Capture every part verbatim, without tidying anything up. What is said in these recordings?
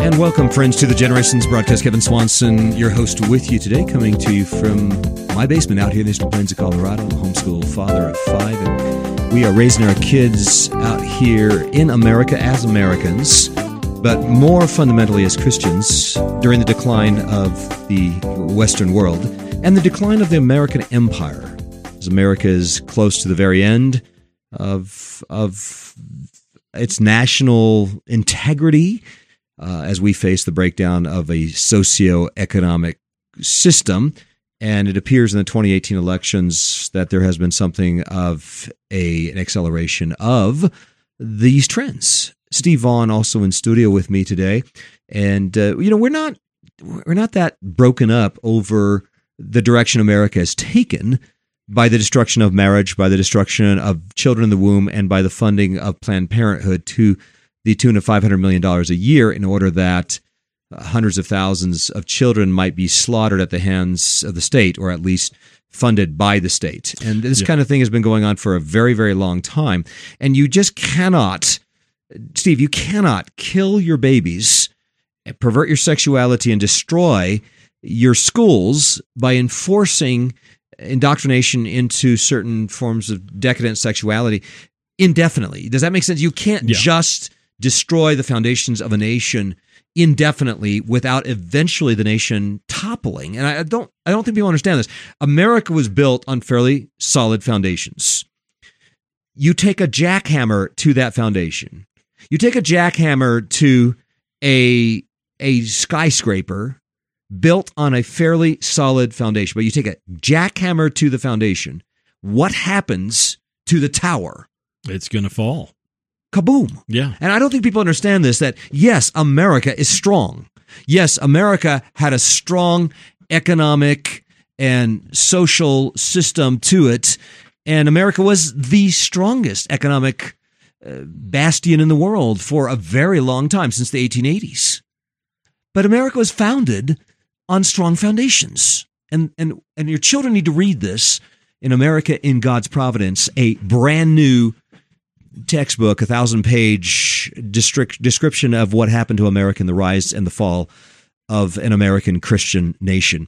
And welcome, friends, to the Generations broadcast. Kevin Swanson, your host, with you today, coming to you from my basement out here in the Eastern Plains of Colorado, homeschool father of five. And we are raising our kids out here in America as Americans, but more fundamentally as Christians during the decline of the Western world and the decline of the American empire, as America is close to the very end of, of its national integrity, Uh, as we face the breakdown of a socioeconomic system. And it appears in the twenty eighteen elections that there has been something of a, an acceleration of these trends. Steve Vaughn also in studio with me today. And, uh, you know, we're not, we're not that broken up over the direction America has taken by the destruction of marriage, by the destruction of children in the womb, and by the funding of Planned Parenthood to the tune of five hundred million dollars a year in order that uh, hundreds of thousands of children might be slaughtered at the hands of the state, or at least funded by the state. And this yeah. kind of thing has been going on for a very, very long time. And you just cannot, Steve, you cannot kill your babies, pervert your sexuality, and destroy your schools by enforcing indoctrination into certain forms of decadent sexuality indefinitely. Does that make sense? You can't yeah. just destroy the foundations of a nation indefinitely without eventually the nation toppling. And I don't I don't think people understand this. America was built on fairly solid foundations. You take a jackhammer to that foundation. You take a jackhammer to a a skyscraper built on a fairly solid foundation, but you take a jackhammer to the foundation. What happens to the tower? It's going to fall. Kaboom. Yeah. And I don't think people understand this, that yes, America is strong. Yes, America had a strong economic and social system to it, and America was the strongest economic uh, bastion in the world for a very long time, since the eighteen eighties. But America was founded on strong foundations. And, and, and your children need to read this in America in God's Providence, a brand new textbook, a thousand-page description of what happened to America in the rise and the fall of an American Christian nation.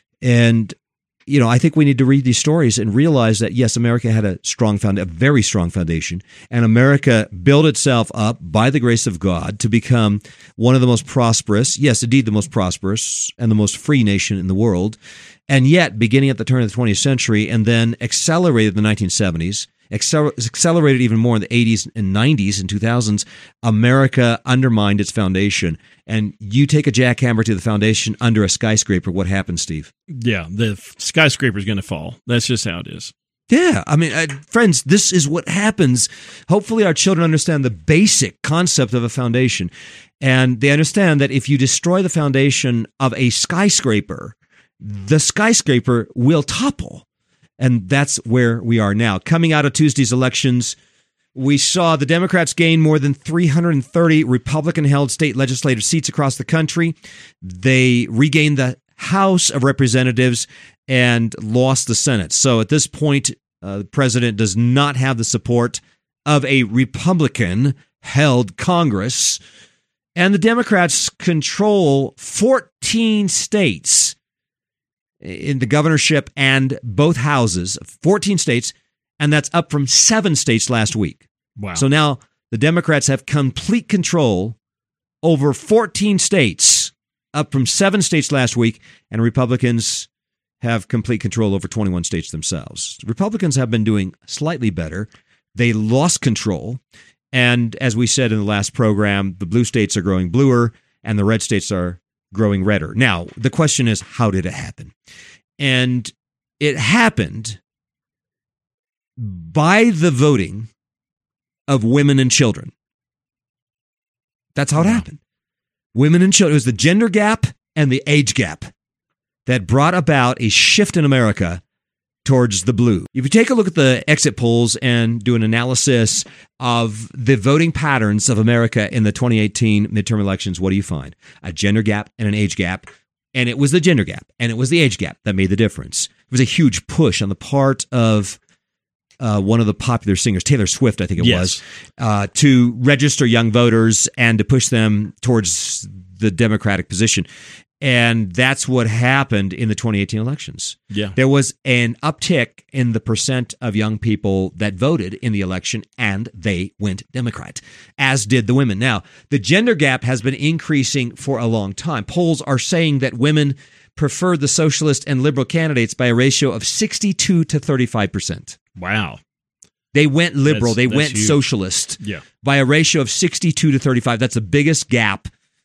And, you know, I think we need to read these stories and realize that, yes, America had a strong foundation, a very strong foundation, and America built itself up by the grace of God to become one of the most prosperous, yes, indeed the most prosperous and the most free nation in the world. And yet, beginning at the turn of the twentieth century and then accelerated in the nineteen seventies, accelerated even more in the eighties and nineties and two thousands, America undermined its foundation. And you take a jackhammer to the foundation under a skyscraper, what happens, Steve? Yeah, the skyscraper is going to fall. That's just how it is. Yeah, I mean, uh, friends, this is what happens. Hopefully our children understand the basic concept of a foundation. And they understand that if you destroy the foundation of a skyscraper, the skyscraper will topple. And that's where we are now. Coming out of Tuesday's elections, we saw the Democrats gain more than three hundred thirty Republican-held state legislative seats across the country. They regained the House of Representatives and lost the Senate. So at this point, uh, the president does not have the support of a Republican-held Congress. And the Democrats control fourteen states in the governorship and both houses, fourteen states, and that's up from seven states last week. Wow. So now the Democrats have complete control over fourteen states, up from seven states last week, and Republicans have complete control over twenty-one states themselves. Republicans have been doing slightly better. They lost control, and as we said in the last program, the blue states are growing bluer, and the red states are growing redder. Now, the question is, how did it happen? And it happened by the voting of women and children. That's how it happened. Women and children. It was the gender gap and the age gap that brought about a shift in America towards the blue. If you take a look at the exit polls and do an analysis of the voting patterns of America in the twenty eighteen midterm elections, what do you find? A gender gap and an age gap. And it was the gender gap and it was the age gap that made the difference. It was a huge push on the part of uh, one of the popular singers, Taylor Swift, I think it yes. was, uh, to register young voters and to push them towards the Democratic position. And that's what happened in the twenty eighteen elections. Yeah. There was an uptick in the percent of young people that voted in the election, and they went Democrat, as did the women. Now, the gender gap has been increasing for a long time. Polls are saying that women prefer the socialist and liberal candidates by a ratio of sixty-two to thirty-five percent. Wow. They went liberal. That's, they that's went huge. socialist Yeah. by a ratio of sixty-two to thirty-five. That's the biggest gap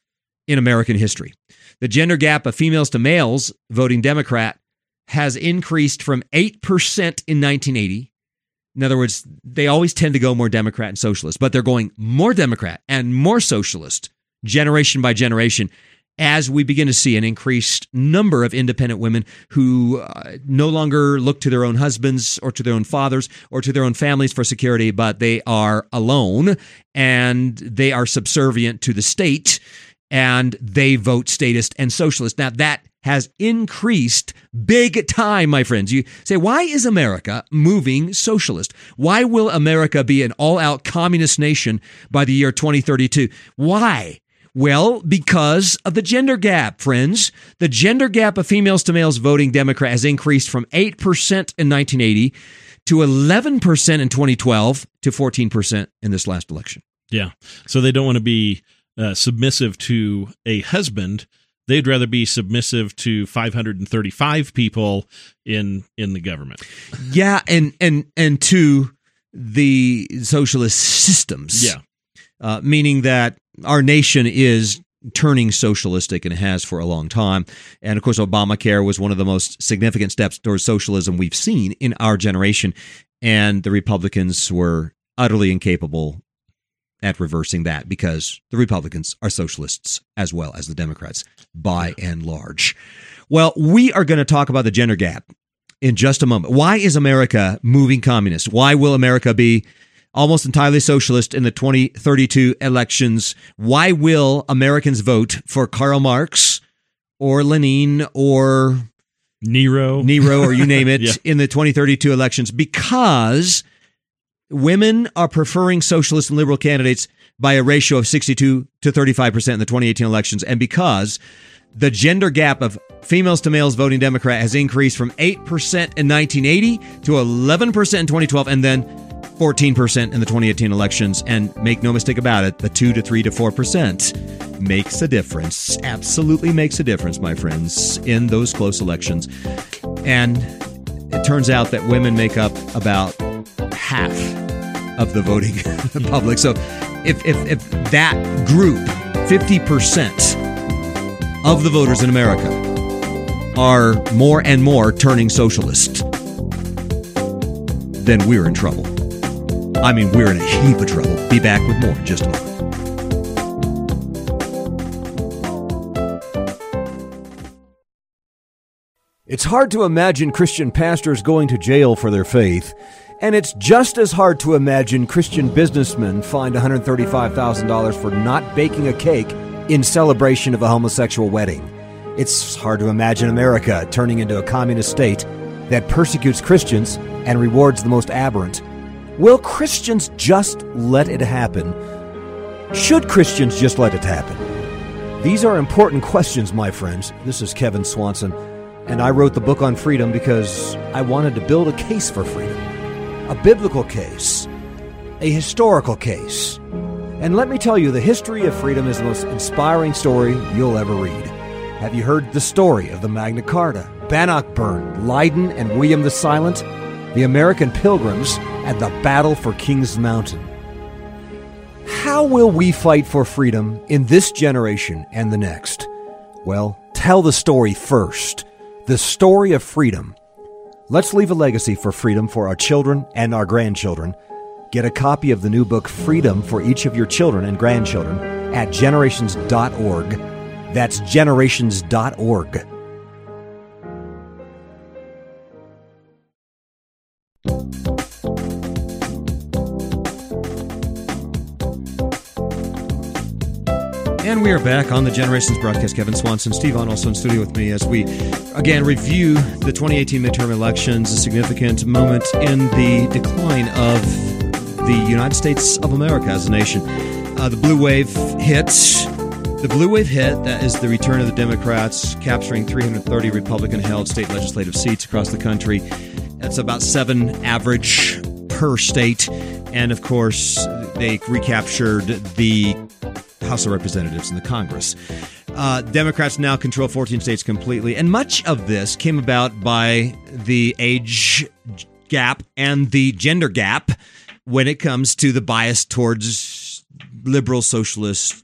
in American history. The gender gap of females to males voting Democrat has increased from eight percent in nineteen eighty. In other words, they always tend to go more Democrat and socialist, but they're going more Democrat and more socialist generation by generation as we begin to see an increased number of independent women who uh, no longer look to their own husbands or to their own fathers or to their own families for security, but they are alone and they are subservient to the state, and they vote statist and socialist. Now, that has increased big time, my friends. You say, why is America moving socialist? Why will America be an all-out communist nation by the year twenty thirty-two? Why? Well, because of the gender gap, friends. The gender gap of females to males voting Democrat has increased from eight percent in nineteen eighty to eleven percent in twenty twelve to fourteen percent in this last election. Yeah. So they don't want to be uh, submissive to a husband. They'd rather be submissive to five hundred thirty-five people in in the government. Yeah, and and and to the socialist systems. Yeah. Uh, meaning that our nation is turning socialistic and has for a long time. And of course, Obamacare was one of the most significant steps towards socialism we've seen in our generation. And the Republicans were utterly incapable at reversing that because the Republicans are socialists as well as the Democrats by and large. Well, we are going to talk about the gender gap in just a moment. Why is America moving communist? Why will America be almost entirely socialist in the twenty thirty-two elections? Why will Americans vote for Karl Marx or Lenin or Nero, Nero, or you name it, yeah. in the twenty thirty-two elections? Because women are preferring socialist and liberal candidates by a ratio of sixty-two to thirty-five percent in the twenty eighteen elections, and because the gender gap of females to males voting Democrat has increased from eight percent in nineteen eighty to eleven percent in twenty twelve, and then fourteen percent in the twenty eighteen elections. And make no mistake about it, the two to three to four percent makes a difference. Absolutely makes a difference, my friends, in those close elections. And it turns out that women make up about half of the voting public. So if, if, if that group, fifty percent of the voters in America, are more and more turning socialist, then we're in trouble. I mean, we're in a heap of trouble. Be back with more in just a moment. It's hard to imagine Christian pastors going to jail for their faith, and it's just as hard to imagine Christian businessmen fined one hundred thirty-five thousand dollars for not baking a cake in celebration of a homosexual wedding. It's hard to imagine America turning into a communist state that persecutes Christians and rewards the most aberrant. Will Christians just let it happen? Should Christians just let it happen? These are important questions, my friends. This is Kevin Swanson, and I wrote the book on freedom because I wanted to build a case for freedom. A biblical case. A historical case. And let me tell you, the history of freedom is the most inspiring story you'll ever read. Have you heard the story of the Magna Carta, Bannockburn, Leiden, and William the Silent, the American Pilgrims, and the battle for Kings Mountain? How will we fight for freedom in this generation and the next? Well, tell the story first. The story of freedom. Let's leave a legacy for freedom for our children and our grandchildren. Get a copy of the new book, Freedom, for each of your children and grandchildren at generations dot org. That's generations dot org. And we are back on the Generations broadcast. Kevin Swanson, Steve Vaughn also in studio with me as we, again, review the twenty eighteen midterm elections, a significant moment in the decline of the United States of America as a nation. Uh, the blue wave hits. The blue wave hit. That is the return of the Democrats, capturing three hundred thirty Republican-held state legislative seats across the country. That's about seven average per state. And, of course, they recaptured the House of Representatives and the Congress. Uh, Democrats now control fourteen states completely. And much of this came about by the age gap and the gender gap when it comes to the bias towards liberal socialist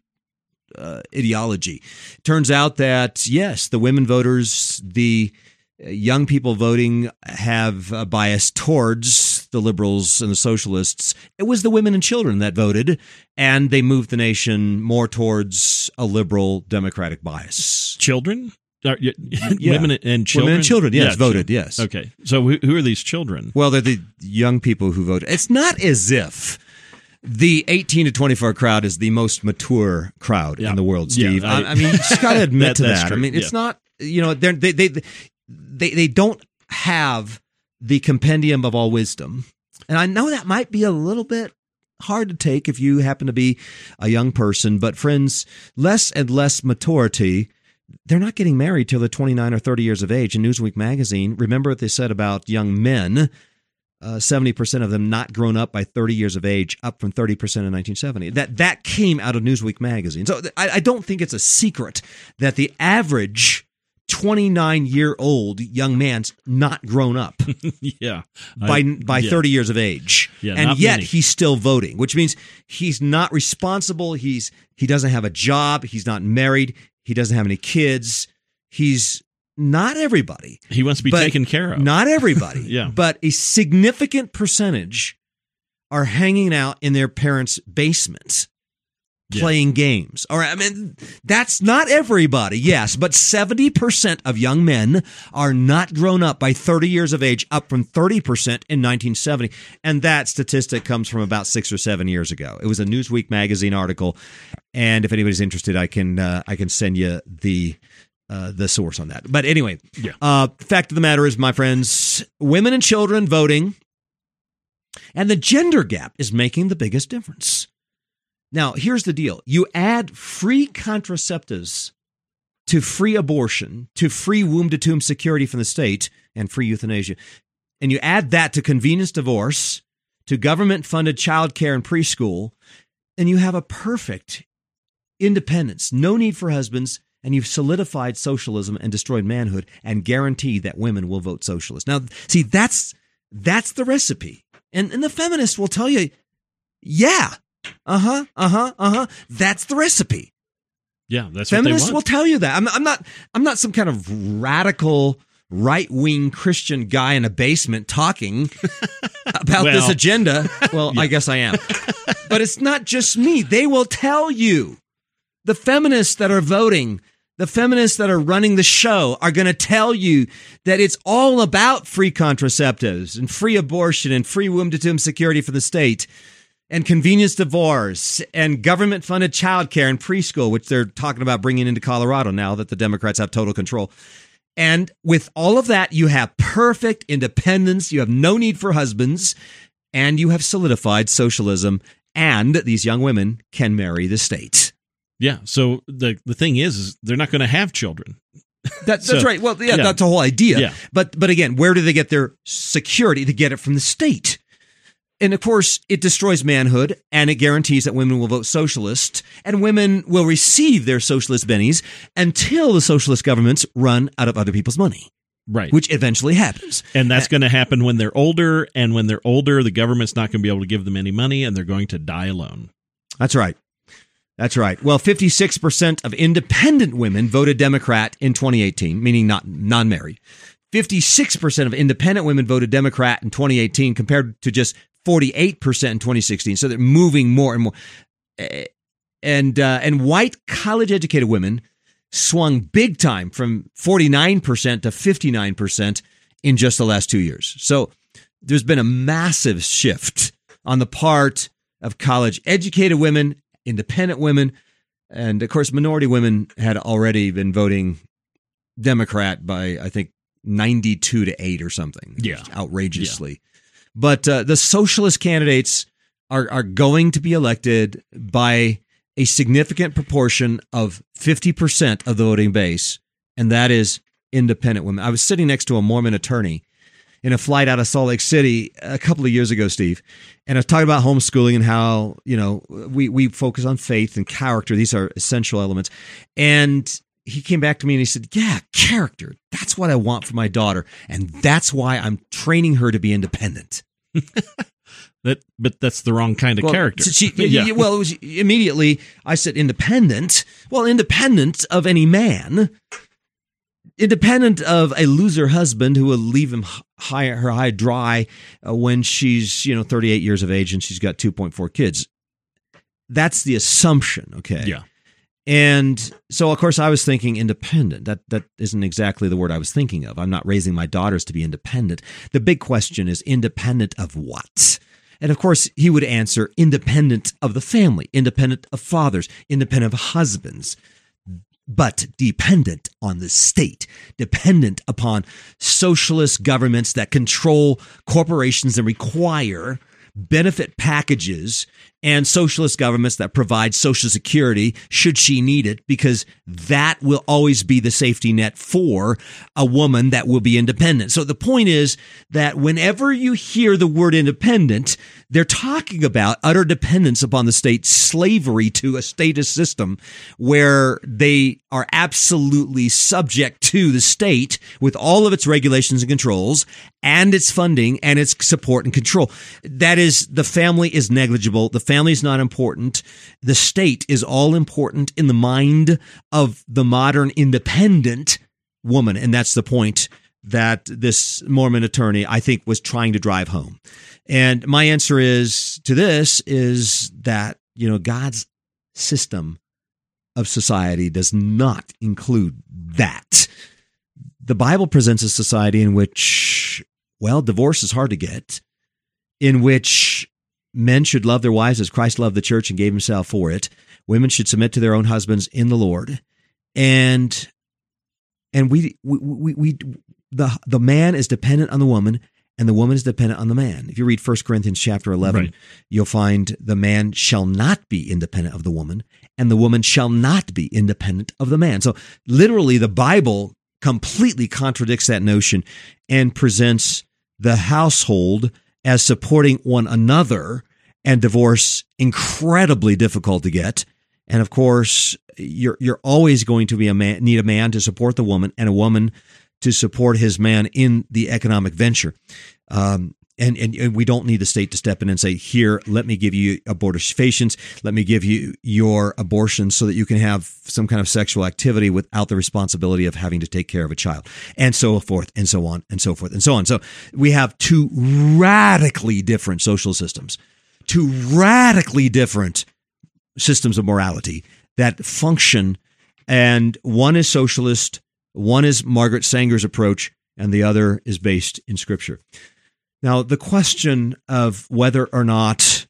Uh, ideology. Turns out that, yes, the women voters, the young people voting have a bias towards the liberals and the socialists. It was the women and children that voted, and they moved the nation more towards a liberal democratic bias. Children? Uh, y- Yeah. Women and children? Women and children, yes, Yeah, voted, children. yes. Okay. So who, who are these children? Well, they're the young people who voted. It's not as if the eighteen to twenty-four crowd is the most mature crowd Yeah. in the world, Yeah, Steve. I- I, I mean, you just got to admit That- to that's that. true. I mean, it's Yeah. not, you know, they're, they they they they don't have the compendium of all wisdom, and I know that might be a little bit hard to take if you happen to be a young person. But friends, less and less maturity. They're not getting married till they're twenty-nine or thirty years of age. In Newsweek magazine, remember what they said about young men. Uh, seventy percent of them not grown up by thirty years of age, up from thirty percent in nineteen seventy. That that came out of Newsweek magazine. So I, I don't think it's a secret that the average twenty-nine-year-old young man's not grown up yeah. by I- by yeah. thirty years of age, Yeah, and not yet many. he's still voting, which means he's not responsible. He's he doesn't have a job. He's not married. He doesn't have any kids. He's not everybody. He wants to be But taken care of. Not everybody. Yeah. But a significant percentage are hanging out in their parents' basements Yeah. playing games. All right. I mean, that's not everybody, yes, but seventy percent of young men are not grown up by thirty years of age, up from thirty percent in nineteen seventy. And that statistic comes from about six or seven years ago. It was a Newsweek magazine article. And if anybody's interested, I can uh, I can send you the Uh, the source on that. But anyway, Yeah. uh, fact of the matter is, my friends, women and children voting, and the gender gap is making the biggest difference. Now, here's the deal. You add free contraceptives to free abortion, to free womb-to-tomb security from the state, and free euthanasia, and you add that to convenience divorce, to government-funded child care and preschool, and you have a perfect independence, no need for husbands, and you've solidified socialism and destroyed manhood and guaranteed that women will vote socialist. Now, see, that's that's the recipe. And, and the feminists will tell you, yeah, uh-huh, uh-huh, uh-huh, that's the recipe. Yeah, that's Feminists what will tell you that. I'm, I'm not I'm not some kind of radical right-wing Christian guy in a basement talking about Well. this agenda. Well, I guess I am. But it's not just me. They will tell you. The feminists that are voting, the feminists that are running the show are going to tell you that it's all about free contraceptives and free abortion and free womb-to-tomb security for the state and convenience divorce and government-funded child care and preschool, which they're talking about bringing into Colorado now that the Democrats have total control. And with all of that, you have perfect independence. You have no need for husbands, and you have solidified socialism, and these young women can marry the state. Yeah. So the the thing is, is they're not going to have children. That, that's So, right. Well, yeah, yeah. that's the whole idea. Yeah. But but again, where do they get their security? They get it from the state. And of course, it destroys manhood, and it guarantees that women will vote socialist, and women will receive their socialist bennies until the socialist governments run out of other people's money, Right. which eventually happens. and that's going to happen when they're older. And when they're older, the government's not going to be able to give them any money, and they're going to die alone. That's right. That's right. Well, fifty-six percent of independent women voted Democrat in twenty eighteen, meaning not non-married. fifty-six percent of independent women voted Democrat in twenty eighteen compared to just forty-eight percent in twenty sixteen. So they're moving more and more. And uh, and white college-educated women swung big time from forty-nine percent to fifty-nine percent in just the last two years. So there's been a massive shift on the part of college-educated women, independent women, and of course, minority women had already been voting Democrat by, I think, ninety-two to eight or something. Yeah. Outrageously. Yeah. But uh, the socialist candidates are, are going to be elected by a significant proportion of fifty percent of the voting base, and that is independent women. I was sitting next to a Mormon attorney in a flight out of Salt Lake City a couple of years ago, Steve, and I was talking about homeschooling and how, you know, we, we focus on faith and character. These are essential elements. And he came back to me and he said, yeah, character. That's what I want for my daughter. And that's why I'm training her to be independent. that, but that's the wrong kind of well, character. She, yeah. Well, it was immediately I said independent. Well, independent of any man. Independent of a loser husband who will leave him high, her high dry uh, when she's, you know, thirty-eight years of age and she's got two point four kids. That's the assumption, okay? Yeah. And so, of course, I was thinking independent. That that isn't exactly the word I was thinking of. I'm not raising my daughters to be independent. The big question is independent of what? And of course, he would answer independent of the family, independent of fathers, independent of husbands, but dependent on the state, dependent upon socialist governments that control corporations and require benefit packages, and socialist governments that provide Social Security should she need it, because that will always be the safety net for a woman that will be independent. So the point is that whenever you hear the word independent, they're talking about utter dependence upon the state, slavery to a statist system where they are absolutely subject to the state with all of its regulations and controls and its funding and its support and control. That is, the family is negligible. The family is not important. The state is all important in the mind of the modern independent woman. And that's the point that this Mormon attorney, I think, was trying to drive home. And my answer is to this is that, you know, God's system of society does not include that. The Bible presents a society in which, well, divorce is hard to get, in which men should love their wives as Christ loved the church and gave himself for it. Women should submit to their own husbands in the Lord. And and we we we, we the the man is dependent on the woman, and the woman is dependent on the man. If you read First Corinthians chapter eleven, right, you'll find the man shall not be independent of the woman, and the woman shall not be independent of the man. So literally, the Bible completely contradicts that notion and presents the household as supporting one another, and divorce incredibly difficult to get. And of course, you're you're always going to be a man, need a man to support the woman, and a woman to support his man in the economic venture. Um, and, and and we don't need the state to step in and say, here, let me give you abortifacients, let me give you your abortion so that you can have some kind of sexual activity without the responsibility of having to take care of a child, and so forth, and so on, and so forth, and so on. So we have two radically different social systems, two radically different systems of morality that function, and one is socialist, one is Margaret Sanger's approach, and the other is based in Scripture. Now, the question of whether or not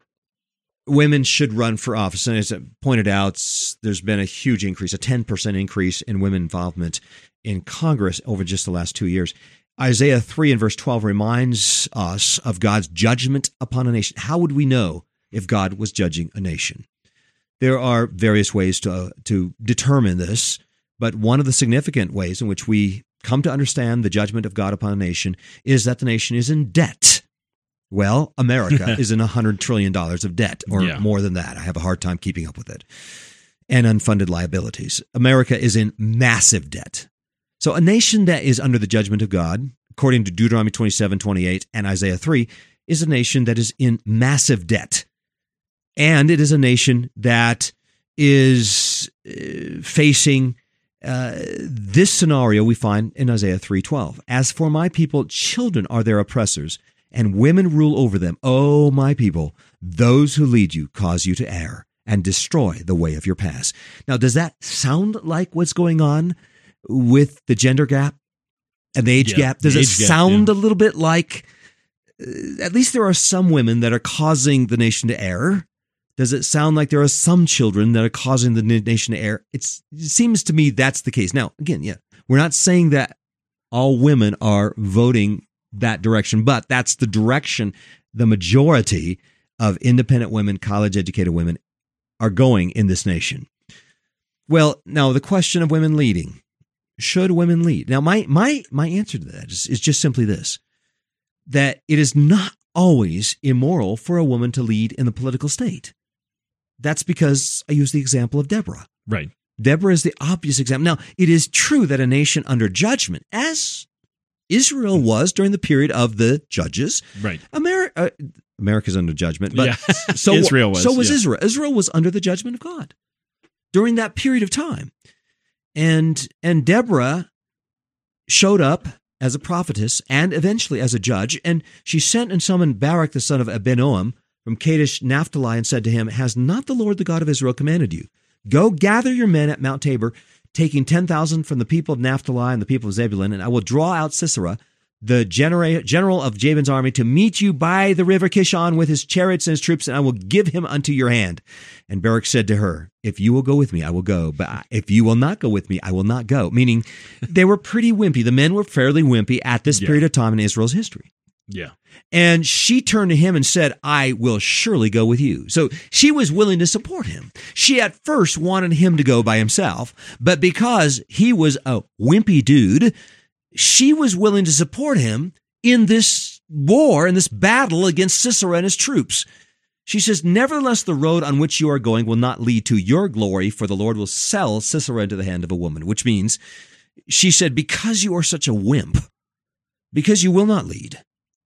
women should run for office, and as I pointed out, there's been a huge increase, a ten percent increase in women involvement in Congress over just the last two years. Isaiah three and verse twelve reminds us of God's judgment upon a nation. How would we know if God was judging a nation? There are various ways to, uh, to determine this, but one of the significant ways in which we come to understand the judgment of God upon a nation is that the nation is in debt. Well, America is in one hundred trillion dollars of debt, or yeah. more than that. I have a hard time keeping up with it. And unfunded liabilities. America is in massive debt. So a nation that is under the judgment of God, according to Deuteronomy twenty-seven twenty-eight and Isaiah three, is a nation that is in massive debt. And it is a nation that is uh, facing Uh, this scenario we find in Isaiah three twelve. As for my people, children are their oppressors, and women rule over them. O my people, those who lead you cause you to err and destroy the way of your paths. Now, does that sound like what's going on with the gender gap and the age yeah, gap? Does it sound gap, yeah. a little bit like, uh, at least there are some women that are causing the nation to err? Does it sound like there are some children that are causing the nation to err? It's, it seems to me that's the case. Now, again, yeah, we're not saying that all women are voting that direction, but that's the direction the majority of independent women, college-educated women, are going in this nation. Well, now the question of women leading. Should women lead? Now, my my my answer to that is, is just simply this, that it is not always immoral for a woman to lead in the political state. That's because I use the example of Deborah. Right. Deborah is the obvious example. Now, it is true that a nation under judgment, as Israel was during the period of the judges, right? America, uh, America's under judgment, but yeah. so Israel was. So was yeah. Israel. Israel was under the judgment of God during that period of time. And and Deborah showed up as a prophetess and eventually as a judge, and she sent and summoned Barak the son of Abinoam from Kadesh Naphtali and said to him, "Has not the Lord the God of Israel commanded you? Go gather your men at Mount Tabor, taking ten thousand from the people of Naphtali and the people of Zebulun, and I will draw out Sisera, the genera- general of Jabin's army, to meet you by the river Kishon with his chariots and his troops, and I will give him unto your hand." And Barak said to her, "If you will go with me, I will go. But if you will not go with me, I will not go." Meaning they were pretty wimpy. The men were fairly wimpy at this yeah. period of time in Israel's history. Yeah. And she turned to him and said, "I will surely go with you." So she was willing to support him. She at first wanted him to go by himself, but because he was a wimpy dude, she was willing to support him in this war, in this battle against Sisera and his troops. She says, "Nevertheless, the road on which you are going will not lead to your glory, for the Lord will sell Sisera into the hand of a woman," which means, she said, because you are such a wimp, because you will not lead,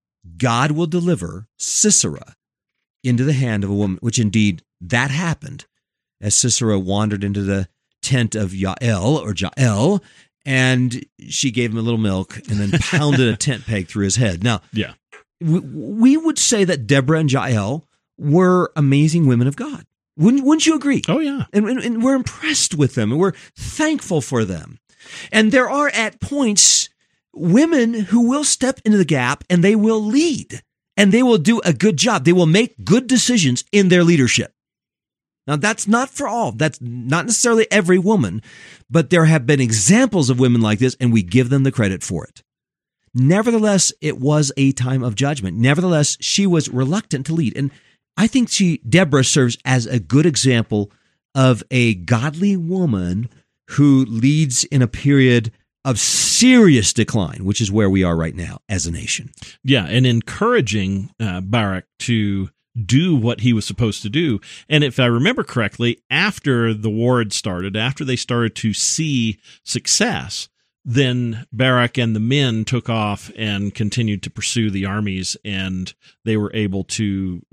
God will deliver Sisera into the hand of a woman, which indeed that happened as Sisera wandered into the tent of Jael or Jael, and she gave him a little milk and then pounded a tent peg through his head. Now, yeah. we, we would say that Deborah and Jael were amazing women of God. Wouldn't, wouldn't you agree? Oh, yeah. And, and, and we're impressed with them, and we're thankful for them. And there are at points women who will step into the gap and they will lead, and they will do a good job. They will make good decisions in their leadership. Now, that's not for all. That's not necessarily every woman, but there have been examples of women like this, and we give them the credit for it. Nevertheless, it was a time of judgment. Nevertheless, she was reluctant to lead. And I think she, Deborah serves as a good example of a godly woman who leads in a period of serious decline, which is where we are right now as a nation. Yeah, and encouraging uh, Barak to do what he was supposed to do. And if I remember correctly, after the war had started, after they started to see success, then Barak and the men took off and continued to pursue the armies, and they were able to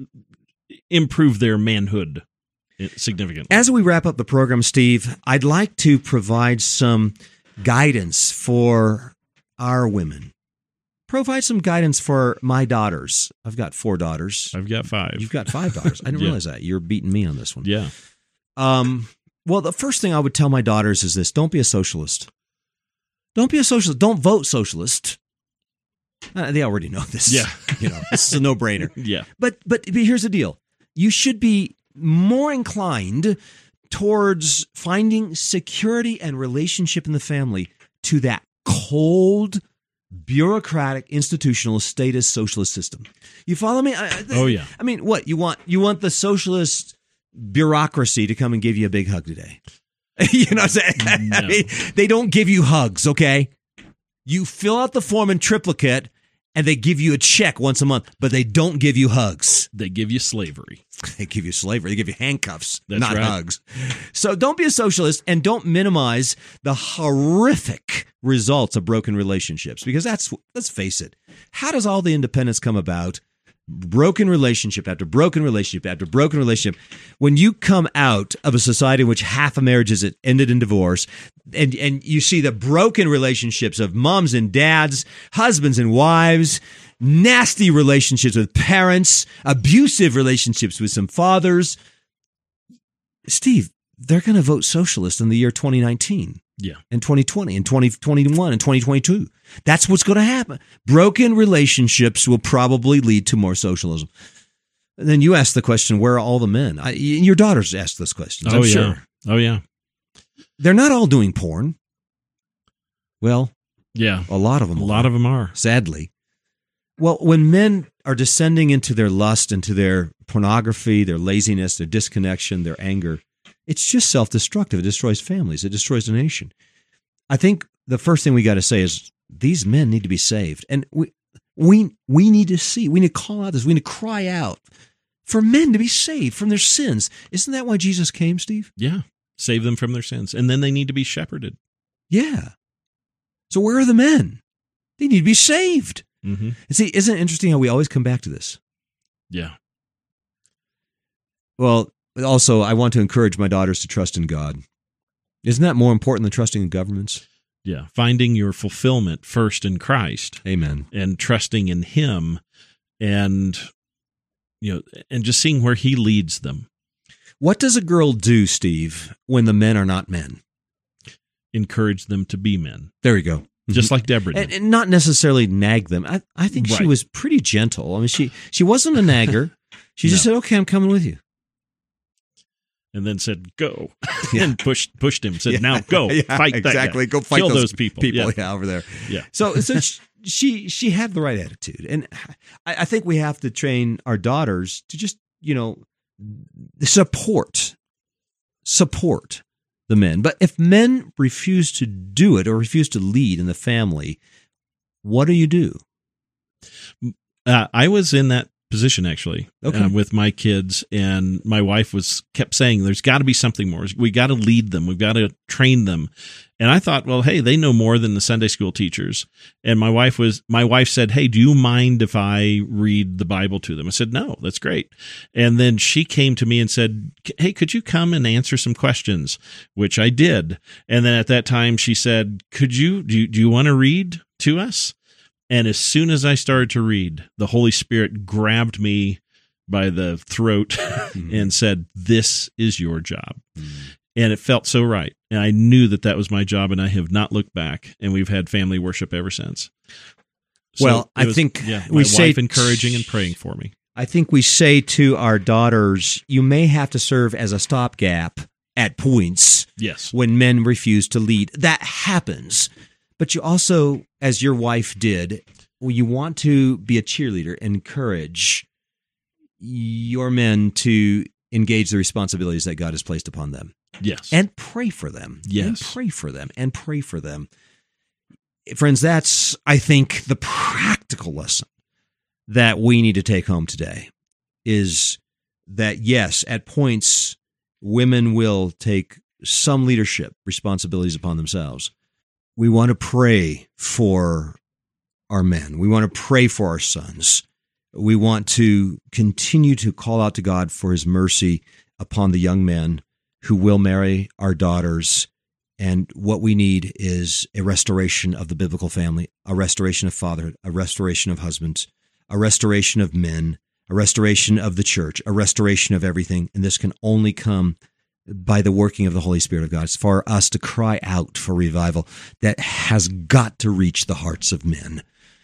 improve their manhood significantly. As we wrap up the program, Steve, I'd like to provide some guidance for our women. Provide some guidance for my daughters. I've got four daughters. I've got five. You've got five daughters. I didn't Yeah. realize that. You're beating me on this one. Yeah. Um, well, the first thing I would tell my daughters is this: don't be a socialist. Don't be a socialist. Don't vote socialist. Uh, they already know this. Yeah. You know, this is a no-brainer. Yeah. But, but but here's the deal. You should be more inclined towards finding security and relationship in the family to that cold, bureaucratic, institutional, statist, socialist system. You follow me? I, Oh, yeah. I mean, what you want? You want the socialist bureaucracy to come and give you a big hug today? You know what I'm saying? No. I mean, they don't give you hugs, okay? You fill out the form in triplicate, and they give you a check once a month, but they don't give you hugs. They give you slavery. They give you slavery. They give you handcuffs, That's not right. hugs. So don't be a socialist, and don't minimize the horrific results of broken relationships, because that's, let's face it, how does all the independence come about? Broken relationship after broken relationship after broken relationship. When you come out of a society in which half of marriages ended in divorce, and, and you see the broken relationships of moms and dads, husbands and wives, nasty relationships with parents, abusive relationships with some fathers, Steve, they're going to vote socialist in the year twenty nineteen. Yeah. And twenty twenty and twenty twenty-one and twenty twenty-two. That's what's going to happen. Broken relationships will probably lead to more socialism. And then you ask the question, where are all the men? I, your daughters ask those questions, I'm oh, yeah. sure. Oh, yeah. They're not all doing porn. Well, Yeah. a lot of them A lot of them are. sadly. Well, when men are descending into their lust, into their pornography, their laziness, their disconnection, their anger, it's just self-destructive. It destroys families. It destroys a nation. I think the first thing we got to say is these men need to be saved. And we we we need to see, we need to call out this, we need to cry out for men to be saved from their sins. Isn't that why Jesus came, Steve? Yeah, save them from their sins. And then they need to be shepherded. Yeah. So where are the men? They need to be saved. Mm-hmm. And see, isn't it interesting how we always come back to this? Yeah. Well, also, I want to encourage my daughters to trust in God. Isn't that more important than trusting in governments? Yeah. Finding your fulfillment first in Christ. Amen. And trusting in Him, and you know, and just seeing where He leads them. What does a girl do, Steve, when the men are not men? Encourage them to be men. There you go. Just like Deborah did. And, and not necessarily nag them. I, I think Right. she was pretty gentle. I mean, she, she wasn't a nagger. She just No. said, okay, I'm coming with you. And then said, go. Yeah. And pushed pushed him. Said, Yeah. now go. Yeah, fight that exactly. guy. Go fight Kill those, those people. People, Yeah. yeah, over there. Yeah. So, so she, she she had the right attitude, and I, I think we have to train our daughters to just, you know, support, support the men. But if men refuse to do it or refuse to lead in the family, what do you do? Uh, I was in that position actually Okay. uh, with my kids, and my wife was kept saying, "There's got to be something more. We got to lead them. We've got to train them." And I thought, well, hey, they know more than the Sunday school teachers. And my wife was, my wife said, "Hey, do you mind if I read the Bible to them?" I said, "No, that's great." And then she came to me and said, "Hey, could you come and answer some questions?" Which I did. And then at that time, she said, "Could you do? You, do you want to read to us?" And as soon as I started to read, the Holy Spirit grabbed me by the throat Mm-hmm. and said, "This is your job." Mm-hmm. And it felt so right. And I knew that that was my job, and I have not looked back. And we've had family worship ever since. So Well, it I was, think yeah, we my say- wife encouraging and praying for me. I think we say to our daughters, you may have to serve as a stopgap at points Yes. when men refuse to lead. That happens. But you also, as your wife did, well, you want to be a cheerleader, encourage your men to engage the responsibilities that God has placed upon them. Yes. And pray for them. Yes. And pray for them. And pray for them. Friends, that's, I think, the practical lesson that we need to take home today is that, yes, at points, women will take some leadership responsibilities upon themselves. We want to pray for our men. We want to pray for our sons. We want to continue to call out to God for His mercy upon the young men who will marry our daughters. And what we need is a restoration of the biblical family, a restoration of fatherhood, a restoration of husbands, a restoration of men, a restoration of the church, a restoration of everything. And this can only come by the working of the Holy Spirit of God. It's for us to cry out for revival that has got to reach the hearts of men.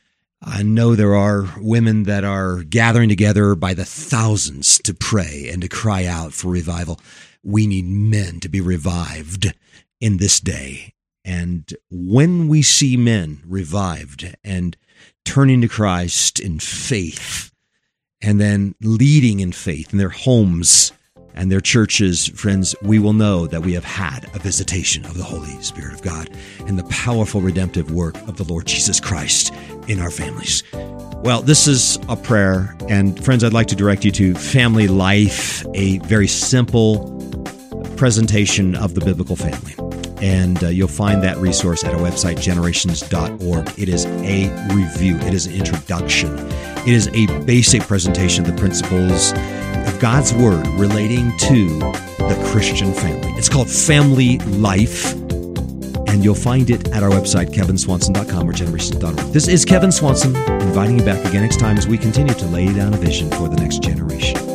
I know there are women that are gathering together by the thousands to pray and to cry out for revival. We need men to be revived in this day. And when we see men revived and turning to Christ in faith, and then leading in faith in their homes and their churches, friends, we will know that we have had a visitation of the Holy Spirit of God and the powerful redemptive work of the Lord Jesus Christ in our families. Well, this is a prayer, and friends, I'd like to direct you to Family Life, a very simple presentation of the biblical family. And uh, you'll find that resource at our website, generations dot org. It is a review. It is an introduction. It is a basic presentation of the principles of God's Word relating to the Christian family. It's called Family Life, and you'll find it at our website, kevin swanson dot com or generations dot org. This is Kevin Swanson, inviting you back again next time as we continue to lay down a vision for the next generation.